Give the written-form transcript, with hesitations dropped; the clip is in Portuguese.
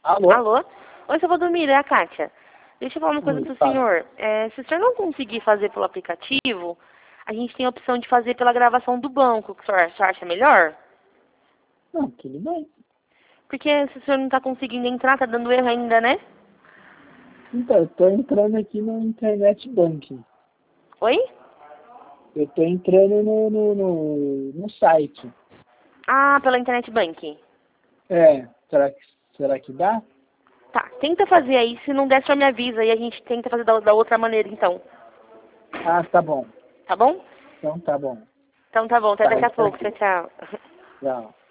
Alô? Alô? Oi, seu Valdomiro, é a Kátia. Deixa eu falar uma coisa pro Fala. senhor. Se o senhor não conseguir fazer pelo aplicativo, a gente tem a opção de fazer pela gravação do banco. O senhor acha melhor? Não, tudo bem. Porque se o senhor não tá conseguindo entrar, tá dando erro ainda, né? Então, eu tô entrando aqui no Internet Banking. Oi? Eu tô entrando no site. Ah, pela Internet Banking. Será que dá? Tá, tenta fazer aí. Se não der, só me avisa e a gente tenta fazer da outra maneira, então. Ah, tá bom. Tá bom? Então tá bom. Então tá bom, até Tá, daqui a pouco. tranquilo. Tchau, tchau. Tchau.